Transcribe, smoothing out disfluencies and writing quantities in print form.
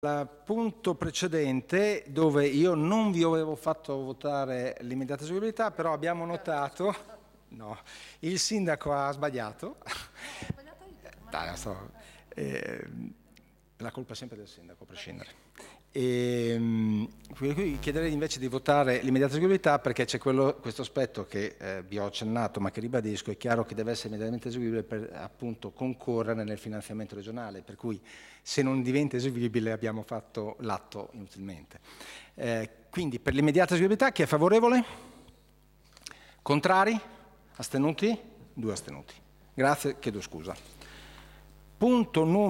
Al punto precedente, dove io non vi avevo fatto votare l'immediata eseguibilità, però abbiamo notato, no, il sindaco ha sbagliato. Dai, la colpa è sempre del sindaco, a prescindere. Quindi chiederei invece di votare l'immediata eseguibilità perché c'è questo aspetto che vi ho accennato ma che ribadisco, è chiaro che deve essere immediatamente eseguibile per appunto concorrere nel finanziamento regionale, per cui se non diventa eseguibile abbiamo fatto l'atto inutilmente. Quindi per l'immediata eseguibilità chi è favorevole? Contrari? Astenuti? 2 astenuti. Grazie, chiedo scusa. Punto numero